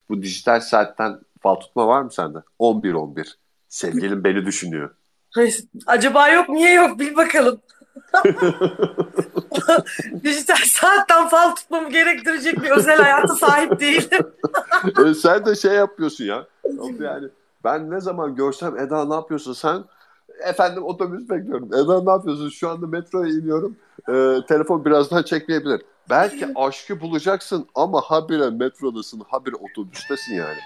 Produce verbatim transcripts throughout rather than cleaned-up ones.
Bu dijital saatten fal tutma var mı sende? on bir on bir. Sevgilim beni düşünüyor. Acaba yok, niye yok, bil bakalım. Dijital saatten fal tutmamı gerektirecek bir özel hayata sahip değilim. E, sen de şey yapıyorsun ya. Yani ben ne zaman görsem Eda ne yapıyorsun sen? Efendim otobüs bekliyorum. Eda ne yapıyorsun? Şu anda metroya iniyorum. E, telefon birazdan çekmeyebilir. Belki aşkı bulacaksın ama habire metrodasın, habire otobüstesin yani.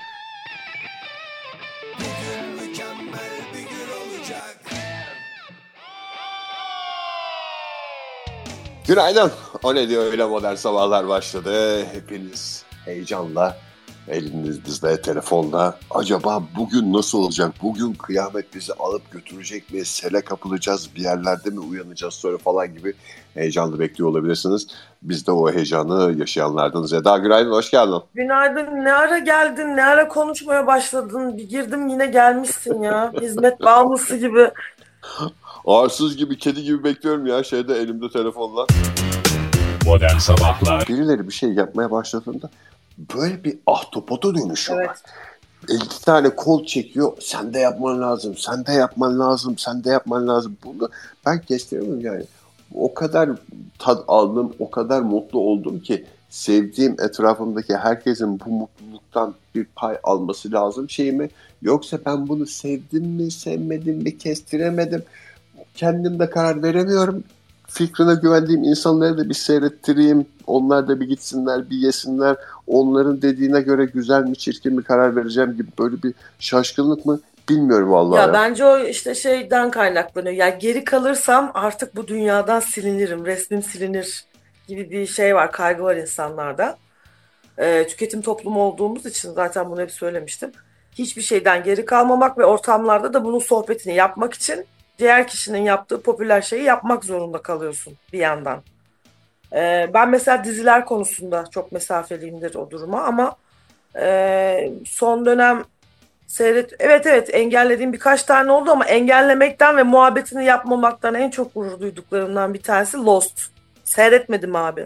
Günaydın. O ne diyor öyle modern sabahlar başladı. Hepiniz heyecanla elinizde telefonda. Acaba bugün nasıl olacak? Bugün kıyamet bizi alıp götürecek mi? Sele kapılacağız, bir yerlerde mi uyanacağız sonra falan gibi heyecanlı bekliyor olabilirsiniz. Biz de o heyecanı yaşayanlardanız. Eda günaydın, hoş geldin. Günaydın. Ne ara geldin? Ne ara konuşmaya başladın? Bir girdim yine gelmişsin ya. Hizmet bağımlısı gibi. Arsız gibi, kedi gibi bekliyorum ya şeyde elimde telefonla. Modern Sabahlar. Birileri bir şey yapmaya başladığında böyle bir ahtapota dönüşüyorlar. Evet. elli tane kol çekiyor. Sen de yapman lazım. Sen de yapman lazım. Sen de yapman lazım. Bunu ben kestiremiyorum yani. O kadar tad aldım, o kadar mutlu oldum ki sevdiğim etrafımdaki herkesin bu mutluluktan bir pay alması lazım şey mi? Yoksa ben bunu sevdim mi, sevmedim mi, kestiremedim. Kendim de karar veremiyorum. Fikrine güvendiğim insanları da bir seyrettireyim. Onlar da bir gitsinler, bir yesinler. Onların dediğine göre güzel mi, çirkin mi karar vereceğim gibi böyle bir şaşkınlık mı? Bilmiyorum vallahi Ya ya. bence o işte şeyden kaynaklanıyor. Ya geri kalırsam artık bu dünyadan silinirim, resmim silinir gibi bir şey var, kaygı var insanlarda. Ee, tüketim toplumu olduğumuz için zaten bunu hep söylemiştim. Hiçbir şeyden geri kalmamak ve ortamlarda da bunun sohbetini yapmak için diğer kişinin yaptığı popüler şeyi yapmak zorunda kalıyorsun bir yandan. Ee, ben mesela diziler konusunda çok mesafeliyimdir o duruma ama e, son dönem seyret evet evet engellediğim birkaç tane oldu ama engellemekten ve muhabbetini yapmamaktan en çok gurur duyduklarımdan bir tanesi Lost. Seyretmedim abi.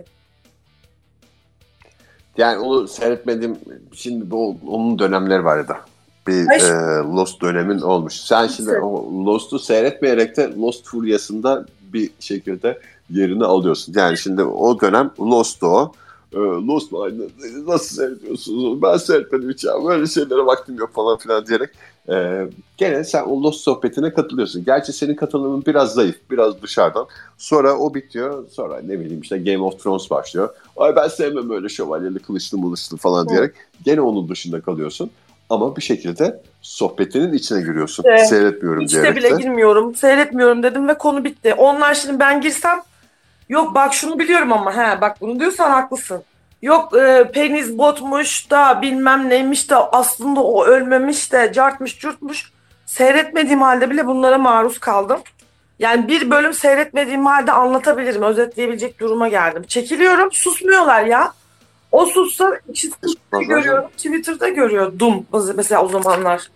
Yani onu seyretmedim. Şimdi bu, onun dönemleri var ya da. Bir Ay, e, Lost dönemin olmuş. Sen şimdi şu- o Lost'u seyretmeyerek de Lost furyasında bir şekilde yerini alıyorsun. Yani şimdi o dönem Lost'tu o. E, Lost mu? Nasıl seyrediyorsunuz? Ben seyretmedim hiç ya. Böyle şeylere vaktim yok falan filan diyerek. E, gene sen o Lost sohbetine katılıyorsun. Gerçi senin katılımın biraz zayıf. Biraz dışarıdan. Sonra o bitiyor. Sonra ne bileyim işte Game of Thrones başlıyor. Ay ben sevmem öyle şövalyeli kılıçlı mılıçlı falan Hı. diyerek gene onun dışında kalıyorsun. Ama bir şekilde sohbetinin içine giriyorsun. İşte, Seyretmiyorum hiç de diyerek bile de. girmiyorum, seyretmiyorum dedim ve konu bitti. Onlar şimdi ben girsem, yok bak şunu biliyorum ama he bak bunu diyorsan haklısın. Yok e, penis botmuş da bilmem neymiş de aslında o ölmemiş de cartmış curtmuş. Seyretmediğim halde bile bunlara maruz kaldım. Yani bir bölüm seyretmediğim halde anlatabilirim, özetleyebilecek duruma geldim. Çekiliyorum, susmuyorlar ya. O sussa Twitter'da Fazla canım. görüyorum, Twitter'da görüyordum mesela o zamanlar.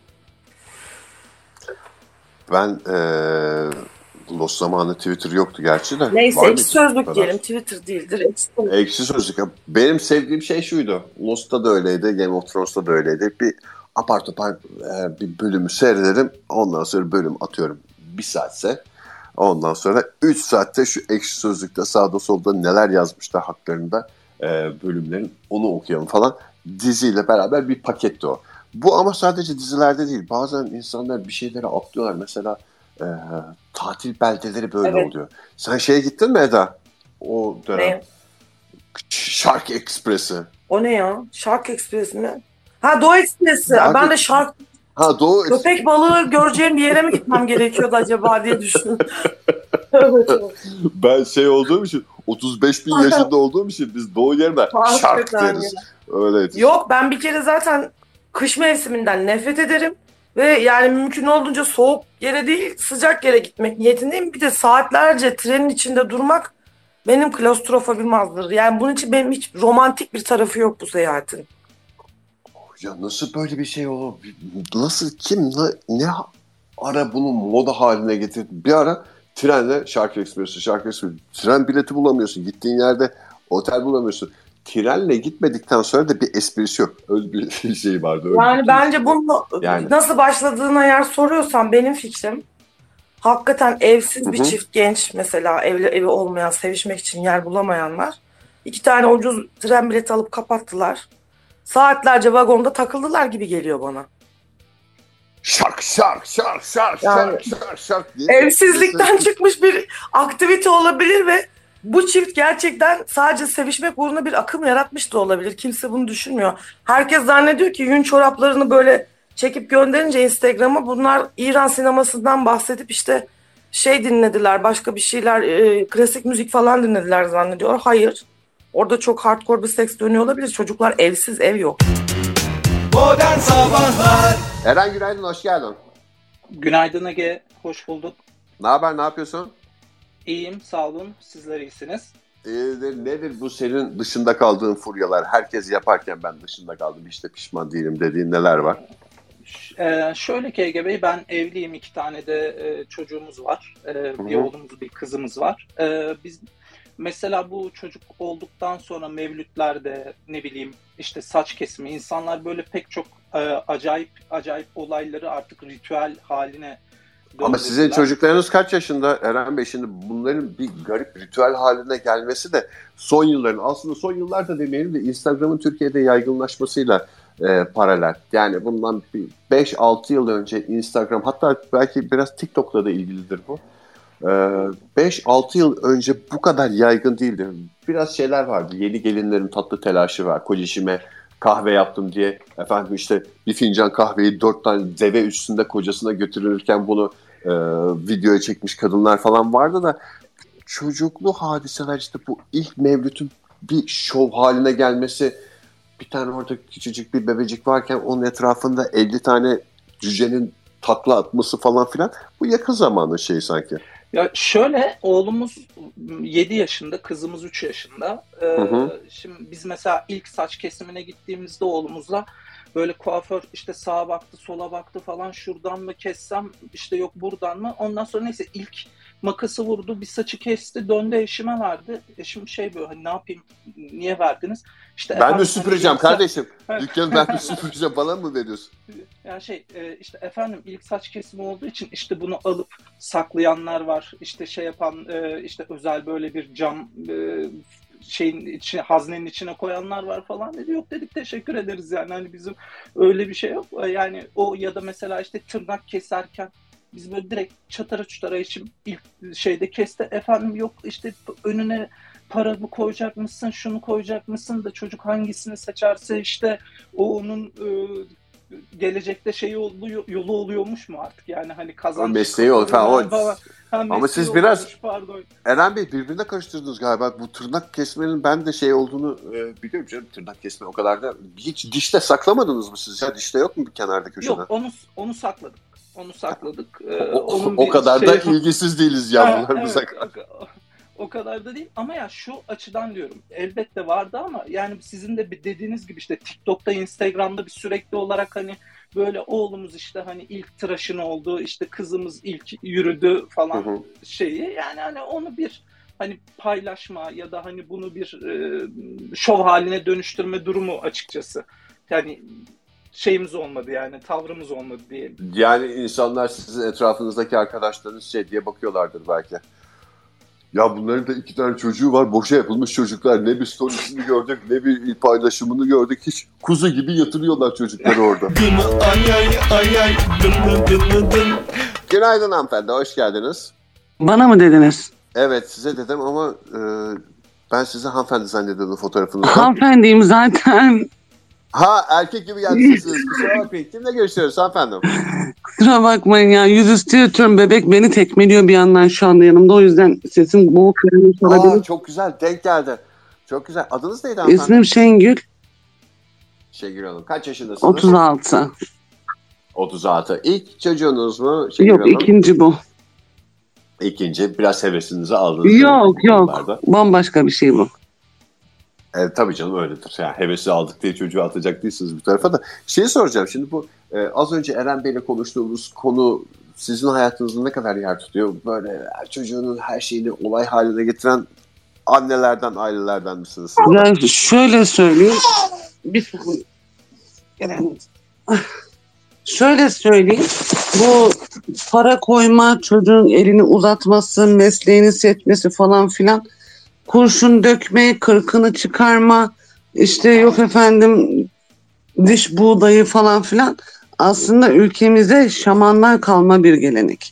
Ben ee, Lost zamanı Twitter yoktu gerçi de. Neyse Var ekşi mıydı o sözlük diyelim, kadar? Twitter değildir. Ekşi Sözlük. Ekşi Sözlük. Benim sevdiğim şey şuydu. Lost'ta da öyleydi. Game of Thrones'ta da öyleydi. Bir apar topar e, bir bölümü seyrederim. Ondan sonra bölüm atıyorum. Bir saatse. Ondan sonra üç saatte şu Ekşi Sözlük'te sağda solda neler yazmışlar haklarında e, bölümlerin onu okuyalım falan. Diziyle beraber bir paketti o. Bu ama sadece dizilerde değil. Bazen insanlar bir şeyleri atlıyorlar. Mesela e, tatil beldeleri böyle Evet. oluyor. Sen şeye gittin mi Eda? O dönem. Ne? Shark Express'i. O ne ya? Shark Express mi? Ha, Doğu Ekspresi. Ay, ben Abi de Shark ha Doğu Eks- köpek balığı göreceğim bir yere mi gitmem gerekiyordu acaba diye düşündüm. Evet. ben şey olduğum için otuz beş bin yaşında olduğum için biz Doğu yerine Shark Hakikaten ya. deriz. Öyleydi. Yok, ben bir kere zaten kış mevsiminden nefret ederim. Ve yani mümkün olduğunca soğuk yere değil sıcak yere gitmek niyetindeyim. Bir de saatlerce trenin içinde durmak benim klostrofobim azdır. Yani bunun için benim hiç romantik bir tarafı yok bu seyahatin. Ya nasıl böyle bir şey olur? Nasıl kim ne, ne ara bunu moda haline getirdi? Bir ara trenle Shark Express'i, Shark Express. Tren bileti bulamıyorsun. Gittiğin yerde otel bulamıyorsun. trenle gitmedikten sonra da bir esprisi yok. Öyle bir şey vardı. Öyle Yani bir bence bunun yani. nasıl başladığına eğer soruyorsan benim fikrim hakikaten evsiz Hı bir hı. çift genç mesela evli evi olmayan, sevişmek için yer bulamayanlar iki tane ucuz tren bileti alıp kapattılar. Saatlerce vagonda takıldılar gibi geliyor bana. Şark şark şark şark Yani şark şark şark diye. evsizlikten çıkmış bir aktivite olabilir ve bu çift gerçekten sadece sevişmek uğruna bir akım yaratmış da olabilir. Kimse bunu düşünmüyor. Herkes zannediyor ki yün çoraplarını böyle çekip gönderince Instagram'a bunlar İran sinemasından bahsedip işte şey dinlediler, başka bir şeyler, e, klasik müzik falan dinlediler zannediyor. Hayır. Orada çok hardcore bir seks dönüyor olabilir. Çocuklar evsiz, ev yok. Modern Sabahlar. Eren günaydın, hoş geldin. Günaydın Ege, hoş bulduk. Ne haber, ne yapıyorsun? İyiyim, sağ olun. Sizler iyisiniz. Nedir, nedir bu senin dışında kaldığın furyalar? Herkes yaparken ben dışında kaldım, hiç de pişman değilim dediğin neler var? Ee, şöyle ki Ege Bey, ben evliyim. İki tane de e, çocuğumuz var. E, bir Hı hı. oğlumuz, bir kızımız var. E, biz mesela bu çocuk olduktan sonra mevlütlerde, ne bileyim işte saç kesimi, insanlar böyle pek çok e, acayip acayip olayları artık ritüel haline Ama döndürdüler. sizin çocuklarınız kaç yaşında Eren Bey? Şimdi bunların bir garip ritüel haline gelmesi de son yılların, aslında son yıllarda demeyelim de Instagram'ın Türkiye'de yaygınlaşmasıyla e, paralel. Yani bundan beş altı yıl önce Instagram, hatta belki biraz TikTok'la da ilgilidir bu. beş altı yıl önce bu kadar yaygın değildi. Biraz şeyler vardı. Yeni gelinlerin tatlı telaşı var. Kocacığıma kahve yaptım diye efendim işte bir fincan kahveyi dört tane deve üstünde kocasına götürürken bunu e, videoya çekmiş kadınlar falan vardı da çocuklu hadiseler, işte bu ilk mevlütün bir şov haline gelmesi, bir tane orada küçücük bir bebecik varken onun etrafında elli tane cücenin takla atması falan filan, bu yakın zamanın şeyi sanki. Ya şöyle, oğlumuz yedi yaşında, kızımız üç yaşında. Ee, Hı hı. Şimdi biz mesela ilk saç kesimine gittiğimizde oğlumuzla böyle kuaför işte sağa baktı, sola baktı falan, şuradan mı kessem, işte yok buradan mı? Ondan sonra neyse ilk makası vurdu, bir saçı kesti, döndü eşime verdi. Eşim şey böyle, hani ne yapayım, niye verdiniz? İşte Ben efendim, mi süpüreceğim hani kardeşim? Dükkanı ben mi süpüreceğim? Bana mı veriyorsun? yani şey e, işte efendim ilk saç kesimi olduğu için işte bunu alıp saklayanlar var. İşte şey yapan e, işte özel böyle bir cam e, şeyin içine, haznenin içine koyanlar var falan dedi. Yok dedik, teşekkür ederiz yani, hani bizim öyle bir şey yok. Yani o ya da mesela işte tırnak keserken biz böyle direkt çatara çutara işim ilk şeyde kesti. Efendim yok işte önüne para mı koyacak mısın, şunu koyacak mısın da çocuk hangisini seçerse işte o onun e, gelecekte şeyi oluyor, yolu oluyormuş mu artık, yani hani kazanç Mesleği olur falan. O... falan. Ha, Ama siz mesleği biraz oluyormuş, pardon. Eren Bey birbirine karıştırdınız galiba. Bu tırnak kesmenin ben de şey olduğunu e, biliyorum canım. Tırnak kesme o kadar da, hiç dişte saklamadınız mı siz ya? Dişte yok mu bir kenarda köşede? Yok, onu onu sakladık. Onu sakladık. Ee, O, onun o bir kadar şey da yapıp- ilgisiz değiliz Ha, yavrularımıza. evet, o, o kadar da değil ama ya şu açıdan diyorum, elbette vardı ama yani sizin de bir dediğiniz gibi işte TikTok'ta, Instagram'da bir sürekli olarak hani böyle oğlumuz işte hani ilk tıraşın oldu, işte kızımız ilk yürüdü falan Hı hı. şeyi, yani hani onu bir hani paylaşma ya da hani bunu bir e, şov haline dönüştürme durumu açıkçası. Yani şeyimiz olmadı, yani tavrımız olmadı diye. Yani insanlar sizin etrafınızdaki arkadaşlarınız şey diye bakıyorlardır belki. Ya bunların da iki tane çocuğu var, boşa yapılmış çocuklar. Ne bir storiesini gördük, ne bir paylaşımını gördük. Hiç kuzu gibi yatırıyorlar çocukları orada. Ay ay ay ay. Dım dım dım dım dım. Günaydın hanımefendi, hoş geldiniz. Bana mı dediniz? Evet, size dedim ama e, ben size hanımefendi zannediyordum fotoğrafınızdan. Hanımefendiyim zaten. Ha, erkek gibi geldi sesiniz. Kusura bakmayın. Kimle görüşüyoruz hanımefendim? Kusura bakmayın ya. Yüzüstü yatıyorum. Bebek beni tekmeliyor bir yandan şu anda yanımda. O yüzden sesim boğuk gelmiş Aa, olabilir. çok güzel, denk geldi. Çok güzel. Adınız neydi hanımefendi? İsmim Şengül. Şengül Hanım. Kaç yaşındasınız? otuz altı. otuz altı. İlk çocuğunuz mu Şengül Yok, Hanım? ikinci bu. İkinci. Biraz hevesinizi aldınız. Yok yok. Konularda. Bambaşka bir şey bu. E, tabii canım öyledir. Yani hevesi aldık diye çocuğu atacak değilsiniz bir tarafa da. Şey soracağım şimdi, bu e, az önce Eren Bey'le konuştuğumuz konu sizin hayatınızda ne kadar yer tutuyor? Böyle çocuğunun her şeyini olay haline getiren annelerden, ailelerden misiniz? Ya şöyle söyleyeyim. Bir saniye. Gelelim. Şöyle söyleyeyim. Bu para koyma, çocuğun elini uzatması, mesleğini seçmesi falan filan, kurşun dökme, kırkını çıkarma, işte yok efendim diş buğdayı falan filan aslında ülkemize şamandan kalma bir gelenek.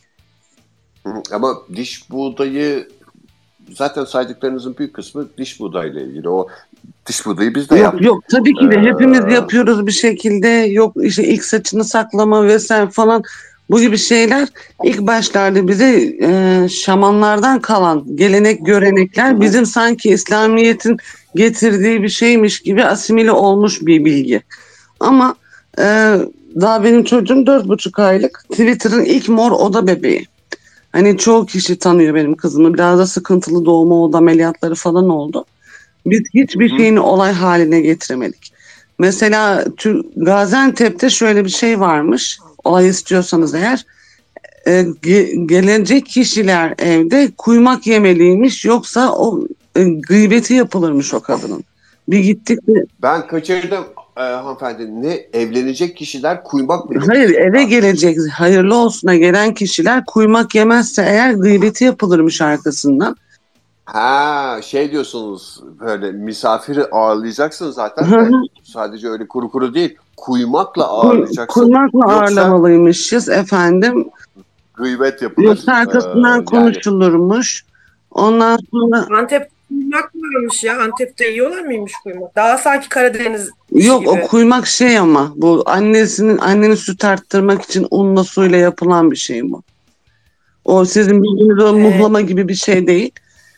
Ama diş buğdayı zaten saydıklarınızın büyük kısmı diş buğdayla ilgili. O diş buğdayı biz de Yok yaptık. yok tabii ki de Ee, hepimiz yapıyoruz bir şekilde. Yok işte ilk saçını saklama vesaire falan, bu gibi şeyler ilk başlarda bize e, şamanlardan kalan gelenek görenekler, bizim sanki İslamiyet'in getirdiği bir şeymiş gibi asimile olmuş bir bilgi. Ama e, daha benim çocuğum dört buçuk aylık, Twitter'ın ilk mor oda bebeği. Hani çoğu kişi tanıyor benim kızımı. Biraz da sıkıntılı doğumu oldu, ameliyatları falan oldu. Biz hiçbir şeyini olay haline getiremedik. Mesela Gaziantep'te şöyle bir şey varmış. Olay istiyorsanız eğer, e, ge- gelecek kişiler evde kuymak yemeliymiş, yoksa o e, gıybeti yapılırmış o kadının. Bir gittik de, Ben kaçırdım e, hanımefendi. Ne, evlenecek kişiler kuymak mı yiyor? hayır, eve gelecek hayırlı olsuna gelen kişiler kuymak yemezse eğer gıybeti yapılırmış arkasından. Ha, şey diyorsunuz, böyle misafiri ağırlayacaksın zaten Hı de hı. sadece öyle kuru kuru değil, kuymakla Kuy- ağırlayacaksın. Kuymakla Yoksa ağırlamalıymışız efendim. gıybet yapılır. Yoksa Ee, arkasından yani konuşulurmuş. Ondan sonra Antep'te kuymak varmış ya. Antep'te yiyorlar mıymış kuymak? Daha sanki Karadeniz işi yok, o gibi. kuymak şey, ama bu annesinin annenin süt arttırmak için unla suyla yapılan bir şey bu. O sizin bildiğiniz o Ee, muhlama gibi bir şey değil.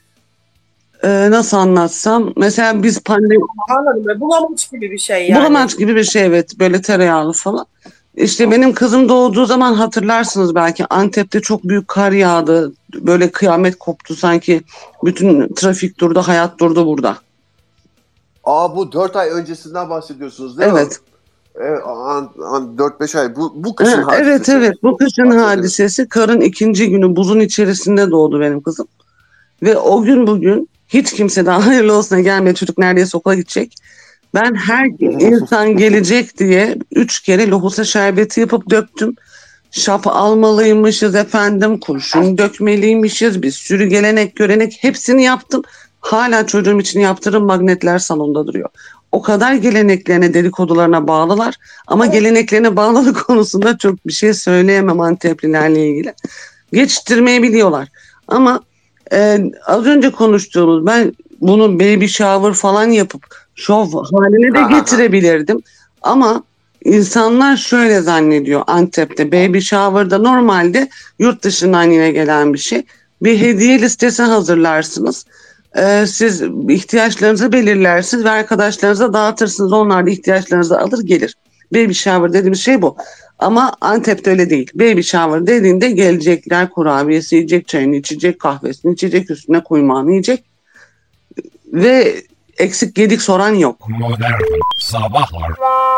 Ee, nasıl anlatsam? Mesela biz pandemi Anladım. Böyle bulamaç gibi bir şey yani. bulamaç gibi bir şey, evet, böyle tereyağlı falan. İşte benim kızım doğduğu zaman hatırlarsınız belki, Antep'te çok büyük kar yağdı. Böyle kıyamet koptu sanki, bütün trafik durdu, hayat durdu burada. aa, bu dört ay öncesinden bahsediyorsunuz değil mi? Evet. Evet, an, an, dört beş ay. Bu, bu kışın Ha, evet hadisesi. evet, bu kışın Bahsedelim. hadisesi. Karın ikinci günü buzun içerisinde doğdu benim kızım. Ve o gün bugün hiç kimse daha hayırlı olsuna gelmedi. Çocuk neredeyse okula gidecek. Ben her insan gelecek diye üç kere lohusa şerbeti yapıp döktüm. Şap almalıymışız efendim, kurşun dökmeliymişiz, bir sürü gelenek görenek, hepsini yaptım. Hala çocuğum için yaptığım magnetler salonda duruyor. O kadar geleneklerine, dedikodularına bağlılar. Ama geleneklerine bağlılık konusunda çok bir şey söyleyemem Anteplilerle ilgili. Geçiştirmeyi biliyorlar. Ama e, az önce konuştuğumuz, ben bunu baby shower falan yapıp şov haline de getirebilirdim. Ama insanlar şöyle zannediyor Antep'te baby shower'da, normalde yurt dışından yine gelen bir şey. Bir hediye listesi hazırlarsınız. Ee, siz ihtiyaçlarınızı belirlersiniz ve arkadaşlarınıza dağıtırsınız. Onlar da ihtiyaçlarınızı alır gelir. Baby shower dediğimiz şey bu. Ama Antep'te öyle değil. Baby shower dediğinde gelecekler, kurabiyesi yiyecek, çayını içecek, kahvesini içecek, üstüne kuymağını yiyecek. Ve eksik gedik soran yok. Modern Sabahlar.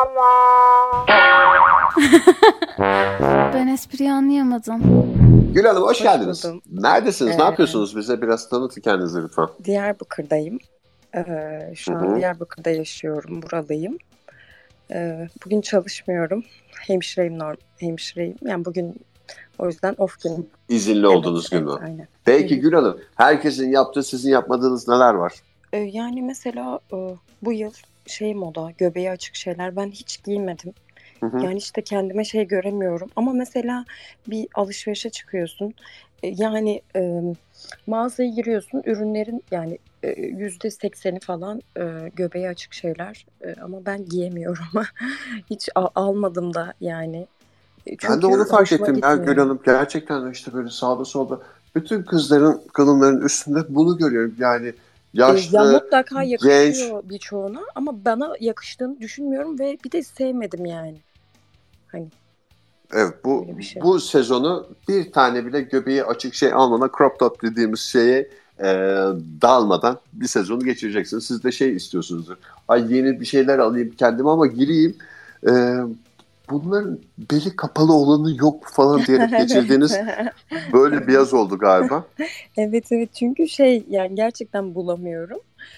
Ben espriyi anlayamadım. Gül Hanım hoş, Hoş geldiniz. buldum. Neredesiniz? Ne Ee, yapıyorsunuz? Bize biraz tanıtın kendinizi lütfen. Diyarbakır'dayım. Ee, şu Hı an hı. Diyarbakır'da yaşıyorum. Buralıyım. Ee, bugün çalışmıyorum. Hemşireyim, norm hemşireyim. Yani bugün o yüzden off günüm. İzinli olduğunuz Evet, gün mü? evet, aynen. Peki Hı hı. Gül Hanım, herkesin yaptığı, sizin yapmadığınız neler var? Ee, yani mesela e, bu yıl şey moda, göbeği açık şeyler ben hiç giymedim. Hı hı. Yani işte kendime şey göremiyorum. Ama mesela bir alışverişe çıkıyorsun. E, Yani e, mağazaya giriyorsun. Ürünlerin yani e, yüzde sekseni falan e, göbeği açık şeyler. E, ama ben giyemiyorum. Hiç a- almadım da yani. E, Ben de Çünkü onu fark hoşuma ettim ya gitmiyor. Gül Hanım. Gerçekten de işte böyle sağda solda bütün kızların, kadınların üstünde bunu görüyorum. Yani E, Ya yaşlı, mutlaka genç. yakışıyor birçoğuna ama bana yakıştığını düşünmüyorum ve bir de sevmedim yani. Hani Evet, bu öyle bir şey. bu sezonu bir tane bile göbeği açık şey almadan, crop top dediğimiz şeye e, dalmadan bir sezonu geçireceksiniz. Siz de şey istiyorsunuzdur. Ay, yeni bir şeyler alayım kendime ama gireyim. E, bunların beli kapalı olanı yok falan diyerek geçirdiğiniz böyle bir yaz oldu galiba. Evet evet, çünkü şey yani gerçekten bulamıyorum.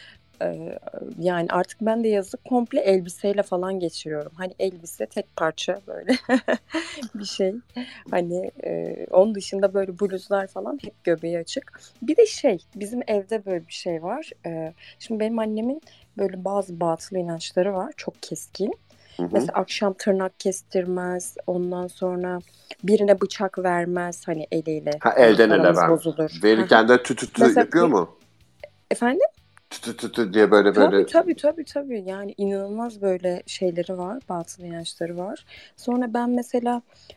Ee, yani artık ben de yazı komple elbiseyle falan geçiriyorum. Hani elbise tek parça böyle bir şey. Hani e, onun dışında böyle bluzlar falan hep göbeği açık. Bir de şey, bizim evde böyle bir şey var. Ee, şimdi benim annemin böyle bazı batıl inançları var. Çok keskin. Hı hı. Mesela akşam tırnak kestirmez. Ondan sonra birine bıçak vermez. Hani eliyle. Ha, Hani elden ele aramız vermez. bozulur. Verirken de tü tü tü Mesela yapıyor bir- mu? Efendim? Tü tü tü tü diye böyle böyle. Tabii tabii tabii tabii. Yani inanılmaz böyle şeyleri var, batıl inançları var. Sonra ben mesela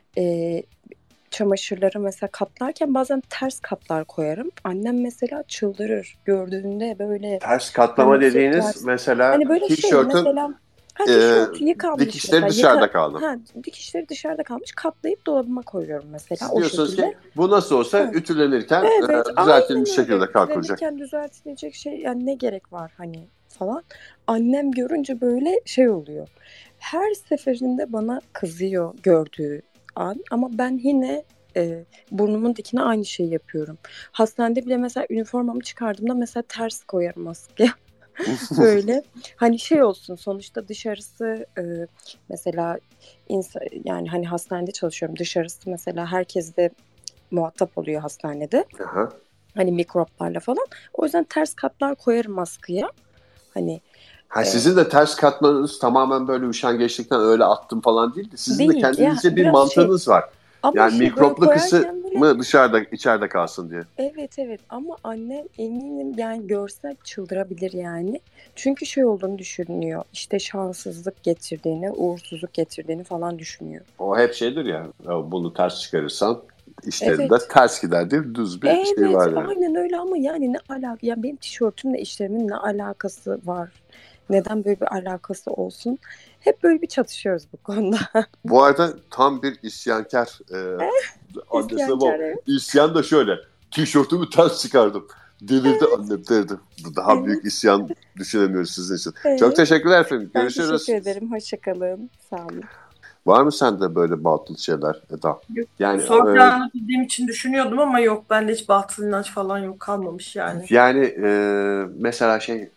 e, çamaşırları mesela katlarken bazen ters katlar koyarım. Annem mesela çıldırır gördüğünde böyle, Ters katlama hani şey dediğiniz ters. mesela Hani böyle şey tişörtün mesela, ha e, tişört yıkanmış dikişleri mesela, dışarıda yıka, kaldı. ha dikişleri dışarıda kalmış, katlayıp dolabıma koyuyorum mesela Siz o diyorsunuz şekilde. ki bu nasıl olsa Ha. ütülenirken e, Evet, düzeltilmiş aynen öyle. şekilde kalkacak. Ütülenirken düzeltilecek şey, yani ne gerek var hani falan. Annem görünce böyle şey oluyor. Her seferinde bana kızıyor gördüğü an, ama ben yine e, burnumun dikine aynı şeyi yapıyorum. Hastanede bile mesela üniformamı çıkardığımda mesela ters koyarım maske. Böyle hani şey olsun sonuçta, dışarısı e, mesela insan, yani hani hastanede çalışıyorum, dışarısı mesela herkes de muhatap oluyor hastanede. Aha. Hani mikroplarla falan. O yüzden ters katlar koyarım maskeye. Hani Ha, e, sizin de ters katmanız tamamen böyle üşengeçlikten öyle attım falan değil de sizin de değil ya, kendinizce bir biraz şey, mantığınız var. ama Yani şey böyle mikroplu koyarken böyle, kısmı dışarıda içeride kalsın diye. evet evet, ama annem eminim yani görse çıldırabilir yani. Çünkü şey olduğunu düşünüyor. İşte şanssızlık getirdiğini, uğursuzluk getirdiğini falan düşünüyor. O hep şeydir ya, ya bunu ters çıkarırsan işlerinde Evet. ters gider diye düz bir şey Evet, var yani. aynen öyle, ama yani ne alaka? Ya benim tişörtümle işlerimin ne alakası var? Neden böyle bir alakası olsun? Hep böyle bir çatışıyoruz bu konuda. Bu arada tam bir isyankar e, annesine İsyankar, bu. evet. İsyan da şöyle. Tişörtümü ters çıkardım. Delirdi annem derdi. Daha Evet. büyük isyan düşünemiyoruz sizin için. Evet. Çok teşekkürler efendim. Ben Görüşürüz. teşekkür ederim. Hoşçakalın. Sağ olun. Var mı sende böyle batıl şeyler Eda? Yani Soracağını bildiğim için düşünüyordum ama yok, bende hiç batıl inanç falan yok, kalmamış yani. Yani e, mesela şey,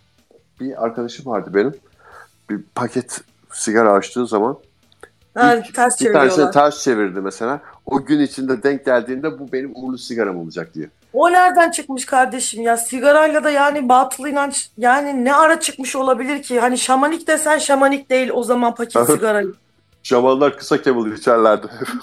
bir arkadaşım vardı benim. Bir paket sigara açtığı zaman Ha, ilk ters bir tanesini çeviriyorlar. ters çevirdi mesela. O gün içinde denk geldiğinde bu benim uğurlu sigaram olacak diye. O nereden çıkmış kardeşim ya? Sigarayla da yani batıl inanç, yani ne ara çıkmış olabilir ki? Hani şamanik desen şamanik değil o zaman paket sigara. Şamanlar kısa kemul içerlerdi.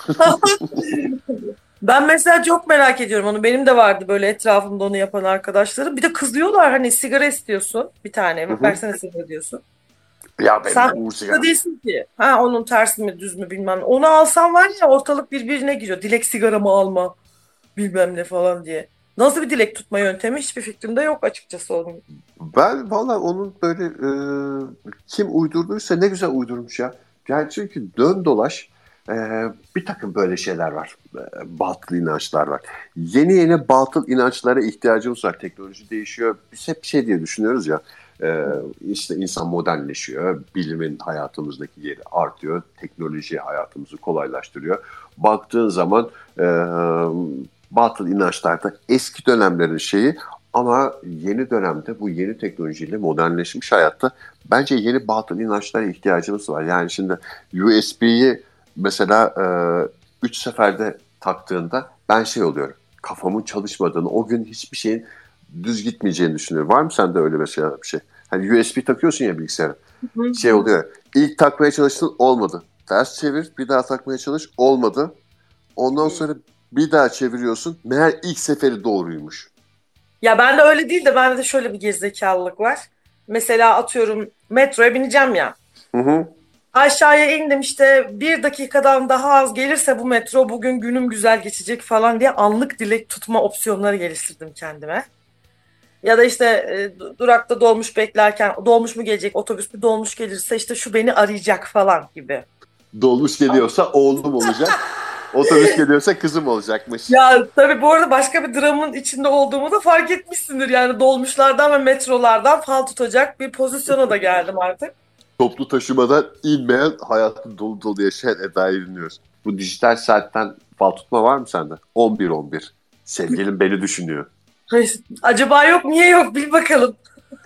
Ben mesela çok merak ediyorum onu. Benim de vardı böyle etrafımda onu yapan arkadaşlarım. Bir de kızıyorlar, hani sigara istiyorsun bir tane, Hı hı. versene sigara diyorsun. Ya benim Sen uğur da sigaram. değilsin ki. Ha, onun tersi mi düz mü bilmem ne. Onu alsan var ya, ortalık birbirine giriyor. Dilek sigaramı alma bilmem ne falan diye. Nasıl bir dilek tutma yöntemi hiçbir fikrim de yok açıkçası onun. Ben valla onun böyle e, kim uydurduysa ne güzel uydurmuş ya. Yani çünkü dön dolaş e, bir takım böyle şeyler var. E, batıl inançlar var. Yeni yeni batıl inançlara ihtiyacımız var. Teknoloji değişiyor. Biz hep şey diye düşünüyoruz ya. E, işte insan modernleşiyor. Bilimin hayatımızdaki yeri artıyor. Teknoloji hayatımızı kolaylaştırıyor. Baktığın zaman e, batıl inançlar da eski dönemlerin şeyi. Ama yeni dönemde bu yeni teknolojiyle modernleşmiş hayatta bence yeni batıl inançlara ihtiyacımız var. Yani şimdi U S B'yi mesela üç seferde taktığında ben şey oluyorum. Kafamın çalışmadığını, o gün hiçbir şeyin düz gitmeyeceğini düşünüyorum. Var mı sende öyle mesela bir şey? Hani U S B takıyorsun ya bilgisayara. Şey oluyor. İlk takmaya çalıştın, olmadı. Ters çevir, bir daha takmaya çalış, olmadı. Ondan sonra bir daha çeviriyorsun. Meğer ilk seferi doğruymuş. Ya ben de öyle değil de bende de şöyle bir gerizekalılık var. Mesela atıyorum metroya bineceğim ya. Hı hı. Aşağıya indim, işte bir dakikadan daha az gelirse bu metro bugün günüm güzel geçecek falan diye anlık dilek tutma opsiyonları geliştirdim kendime. Ya da işte e, durakta dolmuş beklerken dolmuş mu gelecek, otobüs mü, dolmuş gelirse işte şu beni arayacak falan gibi. Dolmuş geliyorsa oğlum olacak. Otobüs geliyorsa kızım olacakmış. Ya tabii bu arada başka bir dramın içinde olduğumu da fark etmişsindir. Yani dolmuşlardan ve metrolardan fal tutacak bir pozisyona da geldim artık. Toplu taşımadan inmeyen, hayatı dolu dolu yaşayan Eda'yı dinliyoruz. Bu dijital saatten fal tutma var mı sende? on bir on bir. Sevgilim beni düşünüyor. Acaba yok, niye yok, bil bakalım.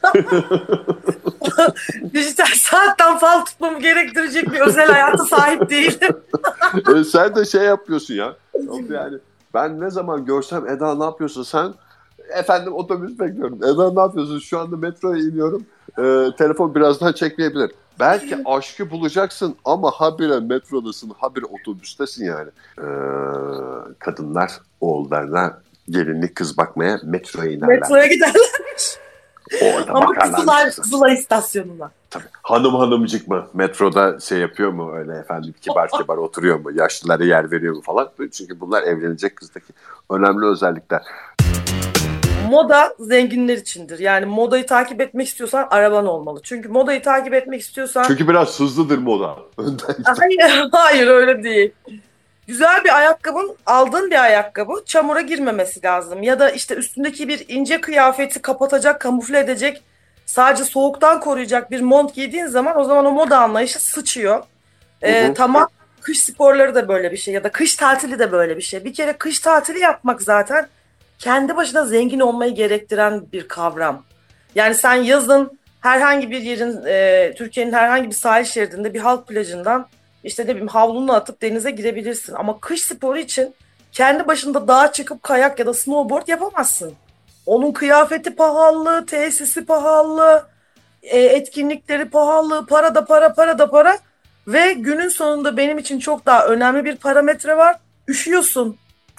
Dijital saatten fal tutmamı gerektirecek bir özel hayata sahip değilim. Sen de şey yapıyorsun ya. Yani ben ne zaman görsem Eda ne yapıyorsun sen? Efendim otobüs bekliyorum. Eda ne yapıyorsun? Şu anda metroya iniyorum. Ee, telefon birazdan çekmeyebilir. Belki aşkı bulacaksın ama habire metrodasın, habire otobüstesin yani. Ee, kadınlar oğullarına gelinlik kız bakmaya metroya inerler. Metroya giderlermiş. Orada ama bakarlar. Kızılay, Kızılay istasyonuna. Tabii. Hanım hanımcık mı? Metroda şey yapıyor mu öyle efendim kibar kibar oturuyor mu? Yaşlılara yer veriyor mu falan. Çünkü bunlar evlenecek kızdaki önemli özellikler. Moda zenginler içindir. Yani modayı takip etmek istiyorsan araban olmalı. Çünkü modayı takip etmek istiyorsan... Çünkü biraz hızlıdır moda. hayır, hayır öyle değil. Güzel bir ayakkabın, aldığın bir ayakkabı çamura girmemesi lazım. Ya da işte üstündeki bir ince kıyafeti kapatacak, kamufle edecek, sadece soğuktan koruyacak bir mont giydiğin zaman o zaman o moda anlayışı sıçıyor. Ee, tamam, kış sporları da böyle bir şey ya da kış tatili de böyle bir şey. Bir kere kış tatili yapmak zaten kendi başına zengin olmayı gerektiren bir kavram. Yani sen yazın herhangi bir yerin, e, Türkiye'nin herhangi bir sahil şeridinde bir halk plajından işte ne bileyim havlunu atıp denize girebilirsin. Ama kış sporu için kendi başında dağa çıkıp kayak ya da snowboard yapamazsın. Onun kıyafeti pahalı, tesisi pahalı, e, etkinlikleri pahalı, para da para, para da para. Ve günün sonunda benim için çok daha önemli bir parametre var. Üşüyorsun.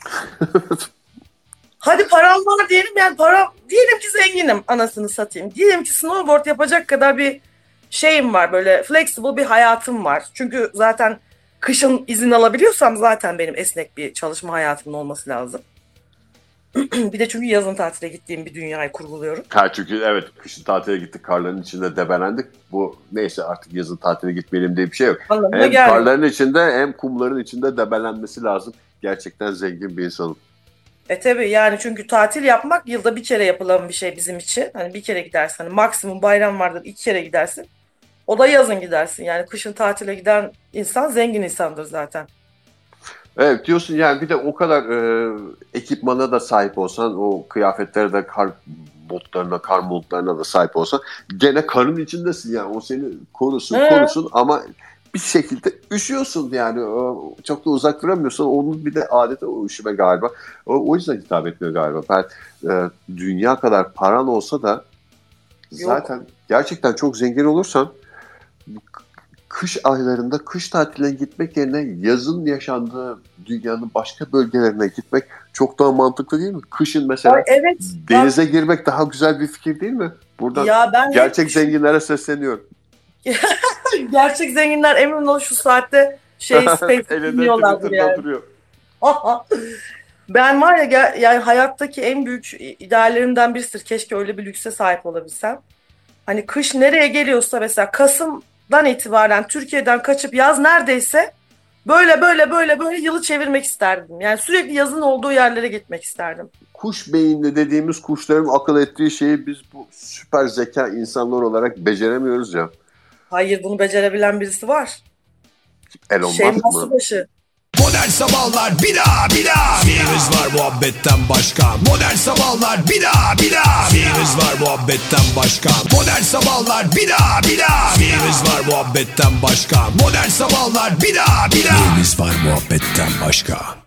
Hadi param var diyelim, yani para diyelim ki zenginim, anasını satayım. Diyelim ki snowboard yapacak kadar bir şeyim var, böyle flexible bir hayatım var. Çünkü zaten kışın izin alabiliyorsam zaten benim esnek bir çalışma hayatımın olması lazım. Bir de çünkü yazın tatile gittiğim bir dünyayı kurguluyorum. Ha, çünkü evet kışın tatile gittik, karların içinde debelendik. Bu neyse artık yazın tatile gitmeyelim diye bir şey yok. Anladım, hem geldim. Karların içinde hem kumların içinde debelenmesi lazım. Gerçekten zengin bir insanım. E tabii yani çünkü tatil yapmak yılda bir kere yapılan bir şey bizim için. Hani bir kere gidersin. Hani maksimum bayram vardır, iki kere gidersin. O da yazın gidersin. Yani kışın tatile giden insan zengin insandır zaten. Evet diyorsun yani bir de o kadar e, ekipmana da sahip olsan, o kıyafetlere de, kar botlarına, kar montlarına da sahip olsan gene karın içindesin yani. O seni korusun He. korusun ama bir şekilde üşüyorsun yani. O, çok da uzak duramıyorsun. Onun bir de adeti o üşüme galiba. O, o yüzden hitap etmiyor galiba. Ben e, dünya kadar paran olsa da zaten Yok. gerçekten çok zengin olursan kış aylarında kış tatiline gitmek yerine yazın yaşandığı dünyanın başka bölgelerine gitmek çok daha mantıklı değil mi? Kışın mesela Ay, evet, denize ben... girmek daha güzel bir fikir değil mi? Buradan ya ben gerçek hep... zenginlere sesleniyorum. Gerçek zenginler emin ol şu saatte şey space dinliyorlardır yani. Ben var ya yani hayattaki en büyük ideallerimden birisidir. Keşke öyle bir lükse sahip olabilsem. Hani kış nereye geliyorsa mesela Kasım'dan itibaren Türkiye'den kaçıp yaz neredeyse böyle böyle böyle böyle yılı çevirmek isterdim. Yani sürekli yazın olduğu yerlere gitmek isterdim. Kuş beyinli dediğimiz kuşların akıl ettiği şeyi biz bu süper zeka insanlar olarak beceremiyoruz ya. Hayır, bunu becerebilen birisi var. Elon şey Musk mı? Başı. Modern Sabahlar bir daha bir daha. Birimiz var muhabbetten başka. Modern Sabahlar bir daha bir daha. Birimiz var muhabbetten başka. Modern Sabahlar bir daha bir daha. Birimiz var muhabbetten başka. Modern Sabahlar bir daha bir daha. Birimiz var muhabbetten başka.